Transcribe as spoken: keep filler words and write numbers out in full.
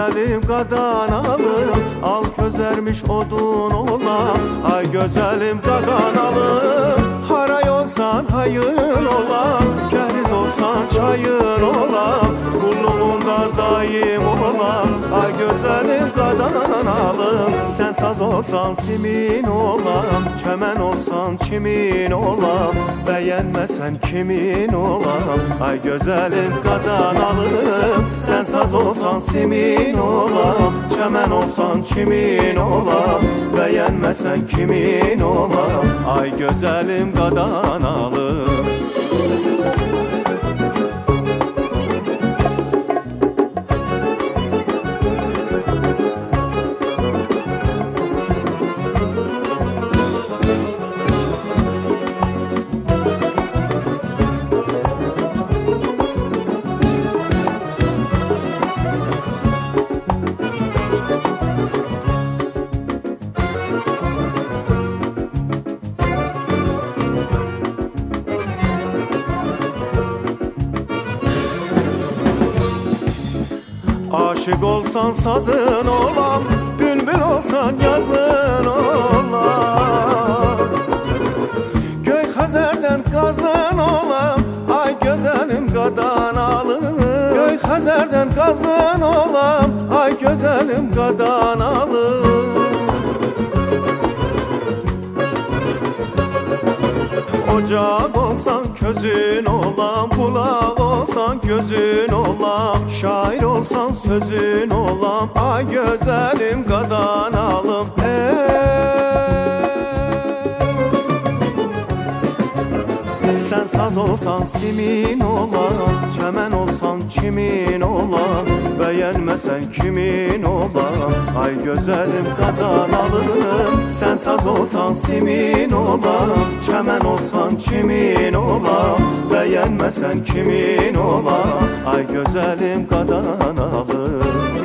güzelim kadanalım, al közermiş odun olan. Ay güzelim kadanalım, haray olsan hayın olan, keriz olsan çayın olan, kulluğunda daim olan. Ay güzelim kadanalım, sen saz olsan simin olan, çemen olsan çimin olan, beğenmesen kimin olan. Ay güzelim kadanalım, sen saz olsan simin olan, çemen olsan çimin olan, beğenmesen kimin olan. Ay güzelim kadanalım. Aşık olsan sazın olan, bülbül olsan yazın olan, göy Hazer'den kazın olan. Ay güzelim kadanalım, göy Hazer'den kazın olan. Ay güzelim kadanalım. Ocak olsan közün olan, bulak olsan gözün olan, şair olsan sözün olan. Ay güzelim kadanalım. Ey sen saz olsan simin olan, çemen olsan çimin olan, beğenmesen kimin olan. Ay güzelim kadanalım, sen saz olsan simin olan, çemen olsan çimin olan, beğenmesen kimin olan. Ay güzelim kadanalım.